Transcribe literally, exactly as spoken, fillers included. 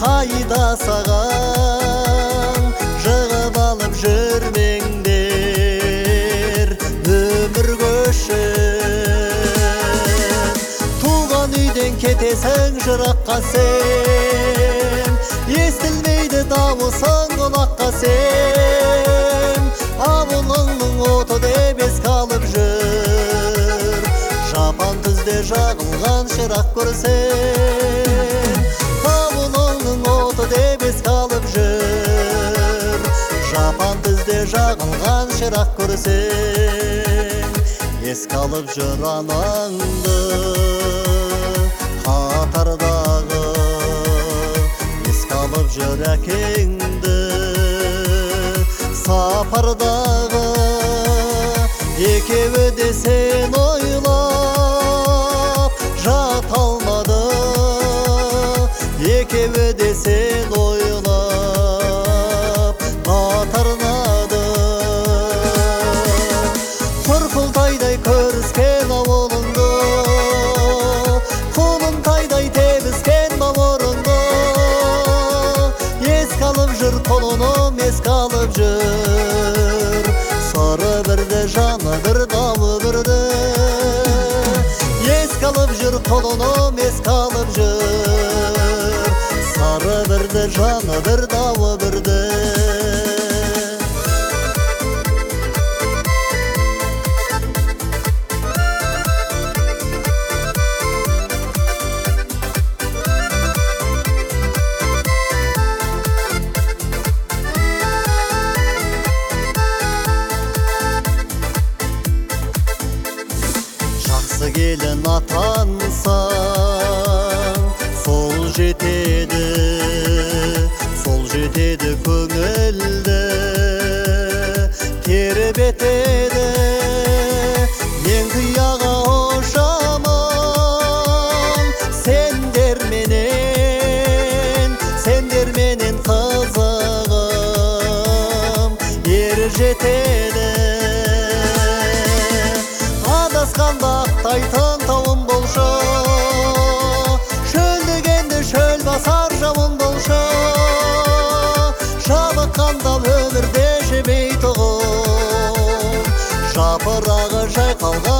қайда саған жығып алып жүрмеңдер өмір көшін. Туған үйден кетесің жыраққа сен, естілмейді дауысың құлаққа сен. Ауылыңның оты деп еске алып жүр, жапан түзде жағылған шырақ көрсең. Ауылыңның оты деп еске алып жүр, жапан түзде жағылған шырақ көрсең. Еске алып жүр анаңды қатардағы, еске алып жүр әкеңді сапардағы. Екеуі де сен ойлап жата алмады, екеуі де сен ойлап қатарнады. Құрқылтайдай көріскен ауылыңды, құлынтайдай тебіскен бауырыңды. Еске алып жүр құлыным, еске алып жүр, сары бірді жаны бір дауы бірді. Еске алып жүр құлыным, еске алып жүр, сары бірді жаны бір дауы бірді. Жақсы келін атансаң, сол жетеді, сол жетеді көңілді тербетеді. Мен қияға ұшамын сендер менен, сендер менен қызығым ер жетеді. Адасқанда ақтайтын тауым болшы, шөлдегенде шөл басар жауын болшы. Жабыққанда өмірде жемей тұғым, жапырағы жайқалған